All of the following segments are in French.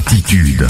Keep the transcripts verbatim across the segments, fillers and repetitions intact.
Attitude.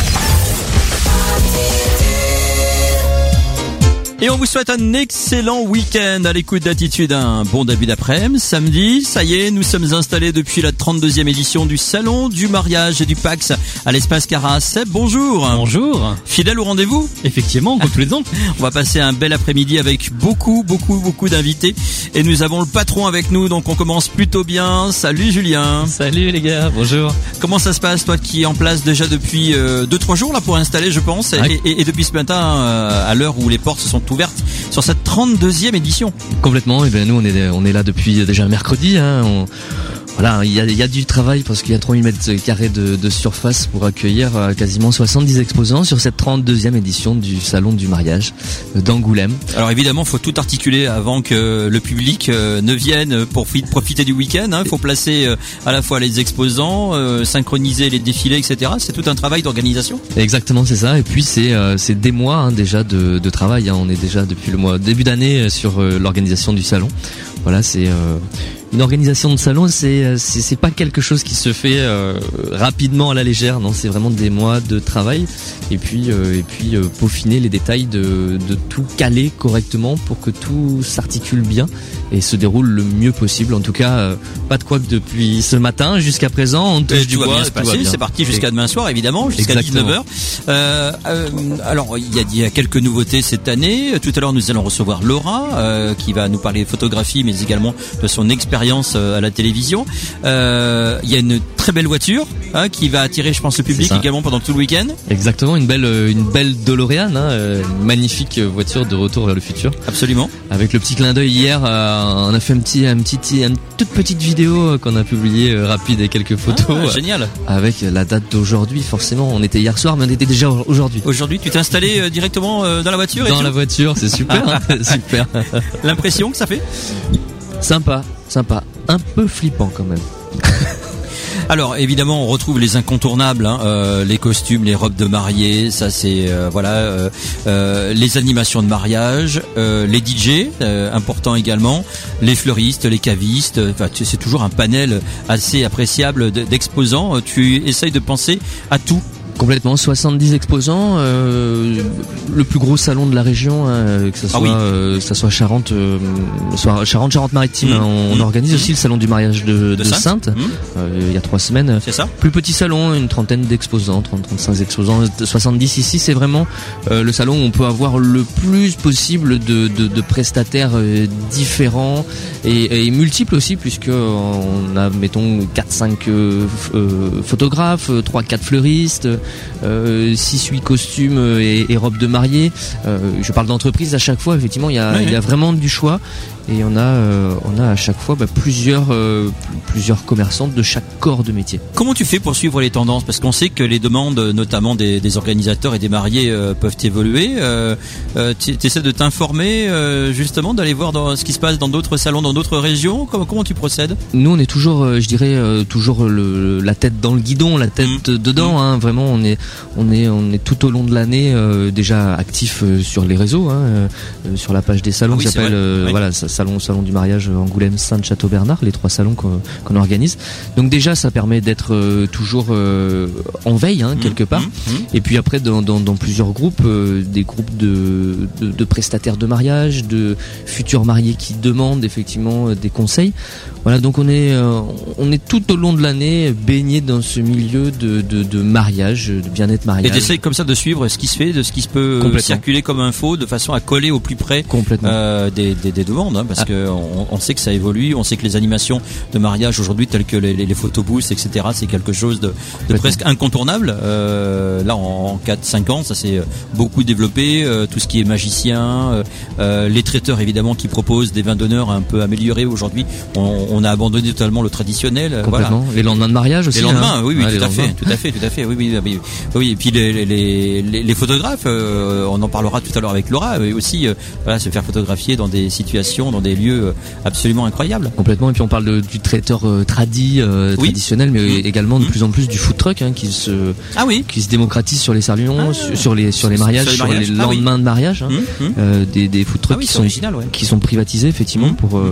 Et on vous souhaite un excellent week-end à l'écoute d'Attitude. Un bon début d'après-midi, samedi. Ça y est, nous sommes installés depuis la trente-deuxième édition du Salon du mariage et du Pax à l'espace Carras. Seb, bonjour. Bonjour. Fidèle au rendez-vous? Effectivement, comme tous les ans. On va passer un bel après-midi avec beaucoup, beaucoup, beaucoup d'invités. Et nous avons le patron avec nous, donc on commence plutôt bien. Salut Julien. Salut les gars, bonjour. Comment ça se passe, toi qui es en place déjà depuis euh, deux trois jours là pour installer, je pense, et, ouais. et, et depuis ce matin, euh, à l'heure où les portes se sont ouverte sur cette trente-deuxième édition. Complètement. Et ben nous on est on est là depuis déjà mercredi. Hein. On, voilà, il y a il y a du travail parce qu'il y a trois mille mètres carrés de, de surface pour accueillir quasiment soixante-dix exposants sur cette trente-deuxième édition du Salon du mariage d'Angoulême. Alors évidemment, faut tout articuler avant que le public ne vienne pour profiter du week-end. Il faut placer à la fois les exposants, synchroniser les défilés, et cetera. C'est tout un travail d'organisation. Exactement, c'est ça. Et puis c'est c'est des mois hein, déjà de, de travail. Hein. On est déjà depuis le mois début d'année sur l'organisation du salon. Voilà, c'est euh, une organisation de salon, c'est c'est, c'est pas quelque chose qui se fait euh, rapidement à la légère. Non, c'est vraiment des mois de travail et puis euh, et puis euh, peaufiner les détails de de tout caler correctement pour que tout s'articule bien et se déroule le mieux possible. En tout cas, euh, pas de quoi que depuis ce matin jusqu'à présent, on touche du bois. Bien se passer. C'est parti jusqu'à demain soir, évidemment, jusqu'à Exactement. dix-neuf heures. Euh, euh, alors, il y a, il y a quelques nouveautés cette année. Tout à l'heure, nous allons recevoir Laura, euh, qui va nous parler photographie, mais également de son expérience à la télévision. Euh, il y a une très belle voiture hein, qui va attirer, je pense, le public également pendant tout le week-end. Exactement, une belle, une belle DeLorean, hein, une magnifique voiture de retour vers le futur. Absolument. Avec le petit clin d'œil hier, euh, on a fait un petit, un petit, une toute petite vidéo qu'on a publiée euh, rapide et quelques photos. Ah, euh, génial. Avec la date d'aujourd'hui, forcément. On était hier soir, mais on était déjà aujourd'hui. Aujourd'hui, tu t'es installé euh, directement euh, dans la voiture. Dans et la tout voiture, c'est super, hein, super. L'impression que ça fait? Sympa, sympa. Un peu flippant quand même. Alors évidemment on retrouve les incontournables, hein, euh, les costumes, les robes de mariée, ça c'est euh, voilà, euh, euh, les animations de mariage, euh, les D J, euh, important également, les fleuristes, les cavistes. Enfin c'est toujours un panel assez appréciable d'exposants. Tu essayes de penser à tout. Complètement, soixante-dix exposants, euh, le plus gros salon de la région, hein, que ça soit, ah oui. euh, que ça soit Charente, euh, soit Charente, Charente-Maritime. Mmh. Hein, on, on organise mmh. aussi le salon du mariage de, de, de Sainte, Sainte mmh. euh, il y a trois semaines. C'est ça. Plus petit salon, une trentaine d'exposants, trente, trente-cinq exposants, soixante-dix ici. C'est vraiment euh, le salon où on peut avoir le plus possible de, de, de prestataires euh, différents et, et multiples aussi, puisque on a mettons quatre cinq euh, euh, photographes, trois quatre fleuristes. Euh, six huit costumes et, et robes de mariée. Euh, je parle d'entreprise à chaque fois, effectivement, il y a, oui, il y a vraiment du choix. Et on a, euh, on a à chaque fois bah, plusieurs, euh, plusieurs commerçants de chaque corps de métier. Comment tu fais pour suivre les tendances? Parce qu'on sait que les demandes, notamment des, des organisateurs et des mariés, euh, peuvent évoluer. Euh, euh, tu essaies de t'informer, euh, justement, d'aller voir dans ce qui se passe dans d'autres salons, dans d'autres régions. Comment, comment tu procèdes? Nous, on est toujours, euh, je dirais, euh, toujours le, la tête dans le guidon, la tête mmh. dedans. Mmh. Hein, vraiment, on est, on est, on est tout au long de l'année euh, déjà actif euh, sur les réseaux, hein, euh, sur la page des salons. Ah oui, qui s'appelle, euh, oui. voilà, ça, salon salon du mariage Angoulême, Sainte, Château-Bernard, les trois salons qu'on, qu'on organise. Donc déjà ça permet d'être euh, toujours euh, en veille hein, mmh, quelque part mmh, mmh. Et puis après dans, dans, dans plusieurs groupes euh, des groupes de, de, de prestataires de mariage, de futurs mariés qui demandent effectivement euh, des conseils. Voilà, donc on est euh, on est tout au long de l'année baigné dans ce milieu de, de, de mariage, de bien-être mariage. Et t'essayes comme ça de suivre ce qui se fait, de ce qui se peut circuler comme info, de façon à coller au plus près euh, des, des, des demandes, hein, parce ah. que on, on sait que ça évolue, on sait que les animations de mariage aujourd'hui, telles que les, les, les photobooths, et cetera, c'est quelque chose de, de presque incontournable. Euh, là, en quatre cinq ans, ça s'est beaucoup développé. Euh, tout ce qui est magicien, euh, les traiteurs évidemment qui proposent des vins d'honneur un peu améliorés aujourd'hui. On, on a abandonné totalement le traditionnel. Complètement. Voilà. Les lendemains de mariage aussi. Les lendemains, hein. oui, oui, ouais, tout à fait, tout à fait, tout à fait. Oui, oui, oui. oui. Et puis les, les, les, les photographes, euh, on en parlera tout à l'heure avec Laura, mais aussi, euh, voilà, se faire photographier dans des situations, dans des lieux absolument incroyables. Complètement. Et puis on parle de, du traiteur euh, tradi, euh, oui. traditionnel, mais mmh. également de plus en plus du food truck hein, qui se, ah oui, qui se démocratise sur les salons, ah, sur, sur les sur les mariages, sur les, mariages. Sur les lendemains ah, oui. de mariage, hein, mmh. euh, des, des food trucks ah, oui, qui sont original, ouais. qui sont privatisés effectivement mmh. pour euh,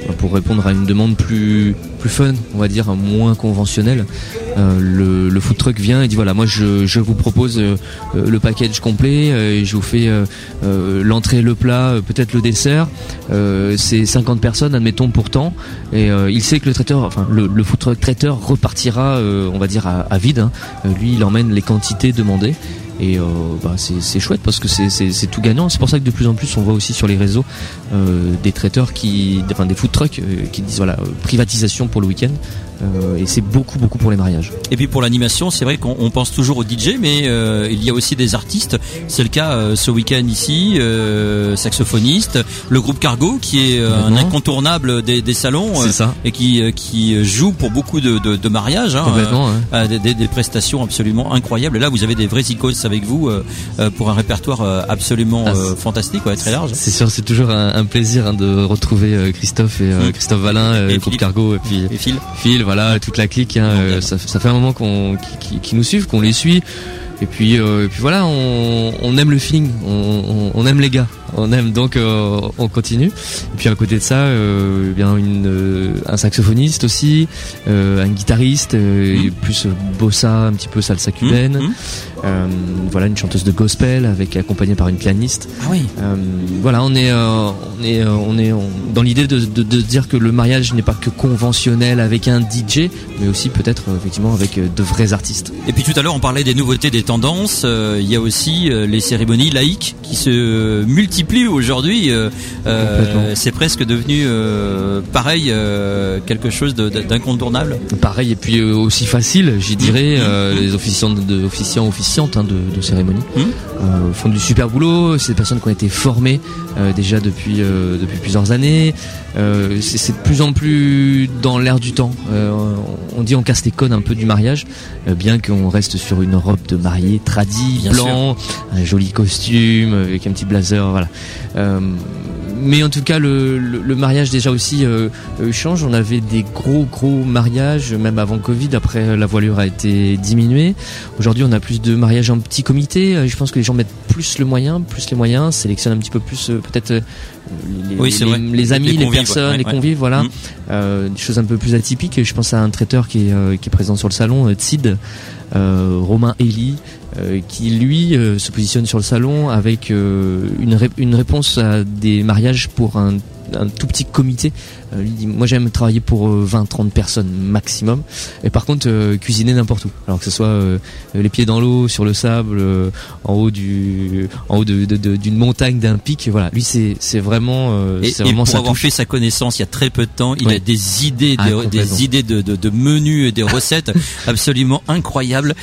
pour répondre à une demande plus plus fun, on va dire, moins conventionnelle. Euh, le, le food truck vient et dit voilà, moi je, je vous propose euh, le package complet, euh, et je vous fais euh, euh, l'entrée, le plat, euh, peut-être le dessert. Euh, c'est cinquante personnes, admettons, pourtant, et euh, il sait que le traiteur, enfin le, le food truck traiteur repartira, euh, on va dire à, à vide. Hein. Lui, il emmène les quantités demandées. Et euh, bah c'est, c'est chouette parce que c'est, c'est, c'est tout gagnant. C'est pour ça que de plus en plus on voit aussi sur les réseaux euh, des traiteurs qui, enfin des food trucks euh, qui disent voilà, euh, privatisation pour le week-end. Euh, et c'est beaucoup beaucoup pour les mariages. Et puis pour l'animation, c'est vrai qu'on on pense toujours au D J, mais euh, il y a aussi des artistes. C'est le cas euh, ce week-end ici, euh, saxophoniste, le groupe Cargo qui est euh, un incontournable des, des salons, c'est ça. Euh, et qui euh, qui joue pour beaucoup de, de, de mariages. Hein, Complètement. Euh, hein. des, des, des prestations absolument incroyables. Et là, vous avez des vrais icônes avec vous euh, euh, pour un répertoire euh, absolument euh, ah, fantastique, ouais, très large. C'est sûr, c'est toujours un, un plaisir hein, de retrouver euh, Christophe et euh, mmh. Christophe Valin, euh, et groupe Cargo, et puis et Phil. Phil, voilà, toute la clique. Hein, euh, ça, ça fait un moment qu'on qui, qui, qui nous suivent, qu'on les suit. Et puis, euh, et puis voilà, on, on aime le feeling, on, on, on aime les gars, on aime donc euh, on continue. Et puis à côté de ça, euh, bien une euh, un saxophoniste aussi, euh, un guitariste, euh, mmh. plus bossa, un petit peu salsa cubaine. Mmh. Euh, voilà, une chanteuse de gospel avec accompagnée par une pianiste. Ah oui. Euh, voilà, on est euh, on est euh, on est on, dans l'idée de, de de dire que le mariage n'est pas que conventionnel avec un D J, mais aussi peut-être euh, effectivement avec euh, de vrais artistes. Et puis tout à l'heure on parlait des nouveautés, des tendances. Euh, il y a aussi euh, les cérémonies laïques qui se multiplient aujourd'hui. Euh, euh, c'est presque devenu euh, pareil, euh, quelque chose de, d'incontournable. Pareil et puis euh, aussi facile, j'y dirais. Mmh. Euh, mmh. Les officiants de officiants officiants hein, de, de cérémonie mmh. euh, font du super boulot. C'est des personnes qui ont été formées euh, déjà depuis euh, depuis plusieurs années. Euh, c'est, c'est de plus en plus dans l'air du temps. Euh, on dit on casse les codes un peu du mariage, euh, bien qu'on reste sur une robe de mariée tradie, bien blanc, sûr. Un joli costume avec un petit blazer, voilà. Euh, mais en tout cas le, le, le mariage déjà aussi euh, change. On avait des gros gros mariages même avant Covid, après la voilure a été diminuée. Aujourd'hui on a plus de mariages en petit comité. Je pense que les gens mettent plus le moyen, plus les moyens, sélectionnent un petit peu plus euh, peut-être euh, les, oui, les, les, les amis, les, les convives, personnes, ouais, les ouais. convives, voilà. Mmh. Euh, des choses un peu plus atypiques. Je pense à un traiteur qui est, euh, qui est présent sur le salon, euh, Tsid, euh, Romain Elie, euh, qui lui euh, se positionne sur le salon avec euh, une, ré- une réponse à des mariages pour un un tout petit comité. Euh, lui dit moi j'aime travailler pour euh, vingt trente personnes maximum, et par contre euh, cuisiner n'importe où, alors que ce soit euh, les pieds dans l'eau, sur le sable, euh, en haut du en haut de, de, de, d'une montagne, d'un pic. Voilà, lui c'est c'est vraiment euh, et, c'est et vraiment pour ça avoir touche. fait sa connaissance il y a très peu de temps, il oui. a des idées ah, des, des idées de, de, de menus et des recettes absolument incroyables.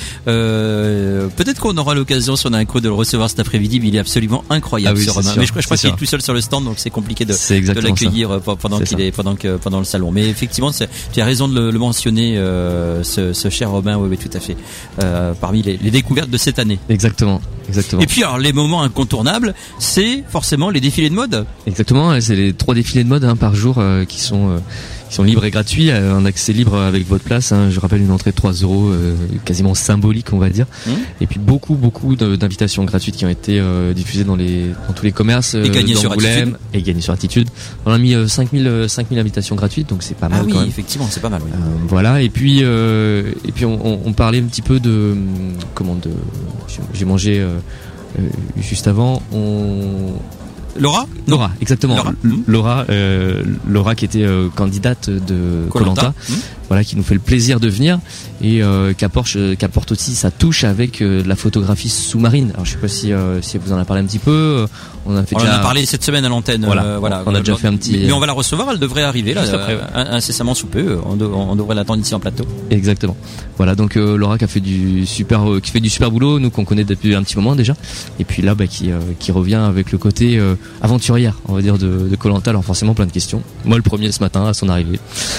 Euh, peut-être qu'on aura l'occasion, si on a un coup, de le recevoir cet après-midi, mais il est absolument incroyable, ah oui, ce Romain. Mais je, je crois qu'il est tout seul sur le stand, donc c'est compliqué de, de l'accueillir ça. pendant c'est qu'il ça. est pendant que pendant le salon. Mais effectivement, c'est, tu as raison de le, le mentionner, euh, ce, ce cher Romain. Oui, oui, tout à fait. Euh, parmi les, les découvertes de cette année. Exactement. Exactement. Et puis alors les moments incontournables, c'est forcément les défilés de mode. Exactement, c'est les trois défilés de mode hein, par jour euh, qui sont euh, qui sont libres et gratuits, euh, un accès libre avec votre place. Hein, je rappelle une entrée de trois euros, euh, quasiment symbolique on va dire. Mmh. Et puis beaucoup beaucoup d'invitations gratuites qui ont été euh, diffusées dans les dans tous les commerces. Euh, et gagnées sur Attitude. Et gagnées sur Attitude. On a mis euh, cinq mille invitations gratuites, donc c'est pas mal. Ah oui, quand même. effectivement, c'est pas mal. Oui. Euh, voilà. Et puis euh, et puis on, on, on parlait un petit peu de comment de j'ai mangé. Euh, Euh, juste avant, on Laura Laura, exactement. Laura, Laura, euh, Laura qui était euh, candidate de Koh-Lanta, mmh. voilà, qui nous fait le plaisir de venir et euh, qui apporte, qui apporte aussi sa touche avec euh, de la photographie sous-marine. Alors je sais pas si, euh, si vous en a parlé un petit peu. On a fait on déjà... en a parlé cette semaine à l'antenne. Voilà, euh, voilà. On a déjà fait un petit. Mais on va la recevoir. Elle devrait arriver là, après, ouais. incessamment sous peu. On, de, on devrait l'attendre ici en plateau. Exactement. Voilà, donc euh, Laura qui a fait du super, euh, qui fait du super boulot, nous qu'on connaît depuis un petit moment déjà. Et puis là, bah, qui, euh, qui revient avec le côté euh, aventurière, on va dire, de, de Koh-Lanta. Alors forcément, plein de questions. Moi, le premier ce matin à son arrivée.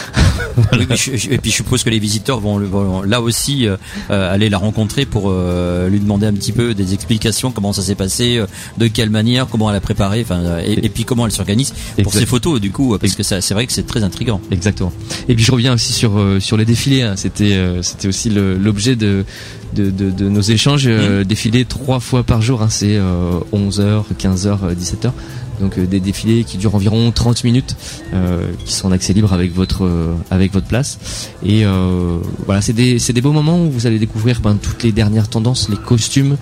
Voilà. Oui, je, je, et puis je suppose que les visiteurs vont, vont là aussi euh, aller la rencontrer pour euh, lui demander un petit peu des explications, comment ça s'est passé, euh, de quelle manière, comment elle a préparé, enfin, et, et puis comment elle s'organise pour exact. Ces photos du coup, parce que ça, c'est vrai que c'est très intriguant. Exactement. Et puis je reviens aussi sur euh, sur les défilés. Hein. C'était euh, c'était aussi le, l'objet de de, de de nos échanges. Euh, mmh. Défiler trois fois par jour. Hein. C'est euh, onze heures, quinze heures, dix-sept heures. Donc euh, des défilés qui durent environ trente minutes, euh, qui sont en accès libre avec votre euh, avec votre place. Et euh, voilà, c'est des c'est des beaux moments où vous allez découvrir ben, toutes les dernières tendances, les costumes,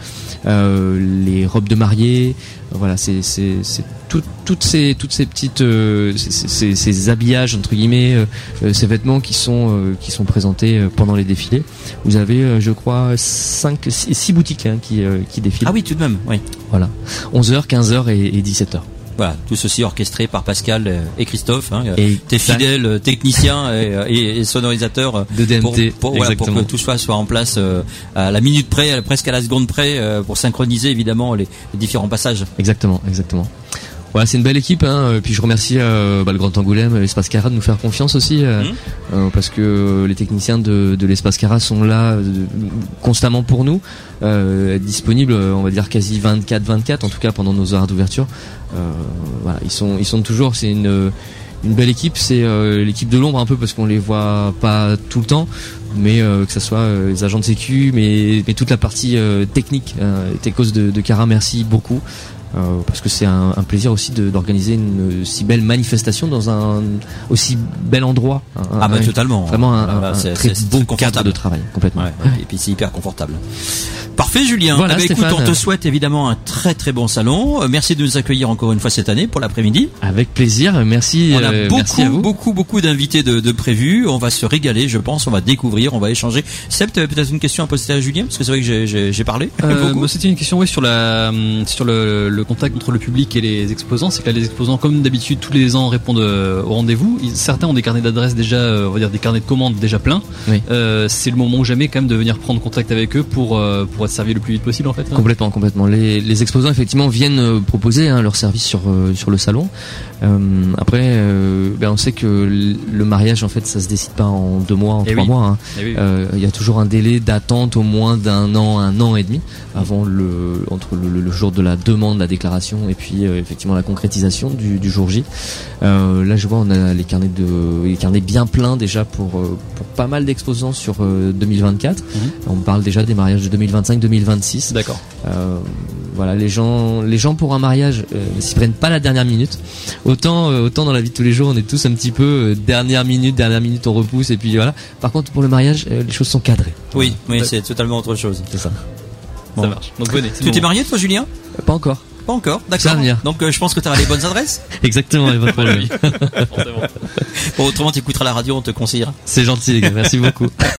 euh, les robes de mariée. Voilà, c'est c'est c'est tout, toutes ces toutes ces petites euh, ces, ces, ces habillages entre guillemets, euh, ces vêtements qui sont euh, qui sont présentés pendant les défilés. Vous avez, euh, je crois, cinq six boutiques hein, qui euh, qui défilent. Ah oui, tout de même. Oui. Voilà, onze heures, quinze heures et, et dix-sept heures. Voilà, tout ceci orchestré par Pascal et Christophe, hein, et tes fidèles techniciens et, et, et sonorisateurs de D M T, pour, pour, voilà, pour que tout soit soit en place euh, à la minute près, presque à la seconde près, euh, pour synchroniser évidemment les, les différents passages. Exactement, exactement. Voilà, c'est une belle équipe, hein. Et puis je remercie euh, bah, le Grand Angoulême, l'Espace Cara de nous faire confiance aussi, euh, mmh. euh, parce que les techniciens de, de l'Espace Cara sont là euh, constamment pour nous, euh, disponibles, on va dire quasi vingt-quatre vingt-quatre, en tout cas pendant nos horaires d'ouverture. Euh, voilà, ils sont ils sont toujours, c'est une une belle équipe, c'est euh, l'équipe de l'ombre un peu parce qu'on les voit pas tout le temps, mais euh, que ça soit euh, les agents de sécu, mais mais toute la partie euh, technique, euh, Techos de, de Cara, merci beaucoup. Euh, parce que c'est un, un plaisir aussi de, d'organiser une si belle manifestation dans un aussi bel endroit. Un, ah bah un, totalement. Vraiment un, voilà, un c'est, très c'est, bon c'est cadre de travail, complètement. Ouais, ouais. Et puis c'est hyper confortable. Parfait Julien. Voilà, eh bien, écoute, on te euh... souhaite évidemment un très très bon salon. Euh, merci de nous accueillir encore une fois cette année pour l'après-midi. Avec plaisir. Merci. On a euh, beaucoup merci à vous. beaucoup beaucoup d'invités de, de prévus. On va se régaler, je pense. On va découvrir, on va échanger. Seb, tu avais peut-être une question à poser à Julien parce que c'est vrai que j'ai, j'ai, j'ai parlé. Euh, moi, c'était une question oui sur la sur le, le contact entre le public et les exposants. C'est que là, les exposants, comme d'habitude, tous les ans répondent au rendez-vous. Ils, certains ont des carnets d'adresses déjà, on va dire des carnets de commandes déjà pleins. Oui. Euh, c'est le moment ou jamais quand même de venir prendre contact avec eux pour euh, pour être servi le plus vite possible en fait. Hein. Complètement, complètement. Les, les exposants effectivement viennent proposer hein, leur service sur euh, sur le salon. Euh, après, euh, ben on sait que le mariage en fait, ça se décide pas en deux mois, en et trois oui. mois. Hein. Il oui. euh, y a toujours un délai d'attente au moins d'un an, un an et demi avant le entre le, le jour de la demande, la déclaration et puis euh, effectivement la concrétisation du, du jour J. Euh, là, je vois, on a les carnets de les carnets bien pleins déjà pour pour pas mal d'exposants sur euh, deux mille vingt-quatre. Mm-hmm. On parle déjà des mariages de deux mille vingt-cinq, deux mille vingt-six. D'accord. Euh, voilà, les gens, les gens pour un mariage euh, ne s'y prennent pas la dernière minute. Autant, euh, autant dans la vie de tous les jours, on est tous un petit peu euh, dernière minute, dernière minute, on repousse et puis voilà. Par contre, pour le mariage, euh, les choses sont cadrées. Oui, oui, c'est totalement autre chose. C'est ça. Bon. Ça marche. Donc venez. Tu t'es marié toi, Julien ? euh, Pas encore. Pas encore, d'accord. Donc euh, je pense que tu as les bonnes adresses. Exactement, les bonnes problèmes. Bon, autrement, tu écouteras la radio, on te conseillera. C'est gentil, les gars. Merci beaucoup.